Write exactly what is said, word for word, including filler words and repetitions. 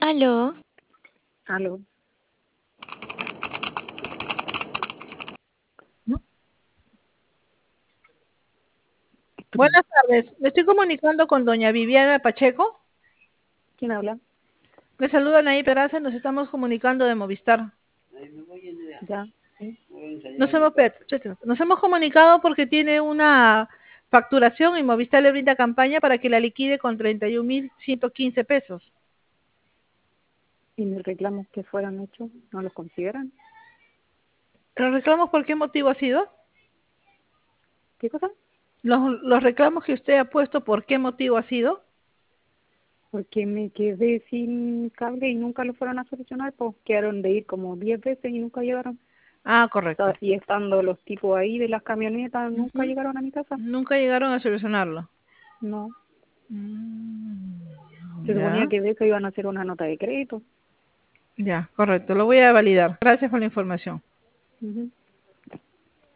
Aló. Aló. ¿No? Buenas tardes. Me estoy comunicando con doña Viviana Pacheco. ¿Quién habla? Le saludan ahí, Peraza. Nos estamos comunicando de Movistar. Ya, sí. Nos hemos, nos hemos comunicado porque tiene una facturación y Movistar le brinda campaña para que la liquide con treinta y un mil ciento quince pesos. ¿Y mis reclamos que fueron hechos no los consideran? ¿Los reclamos por qué motivo ha sido? ¿Qué cosa? ¿Los, los reclamos que usted ha puesto por qué motivo ha sido? Porque me quedé sin cable y nunca lo fueron a solucionar, pues quedaron de ir como diez veces y nunca llegaron. Ah, correcto. Y estando los tipos ahí de las camionetas, nunca Uh-huh. llegaron a mi casa. Nunca llegaron a solucionarlo. No. Mm, Se suponía ya. que de eso iban a hacer una nota de crédito. Ya, correcto. Lo voy a validar. Gracias por la información. Uh-huh.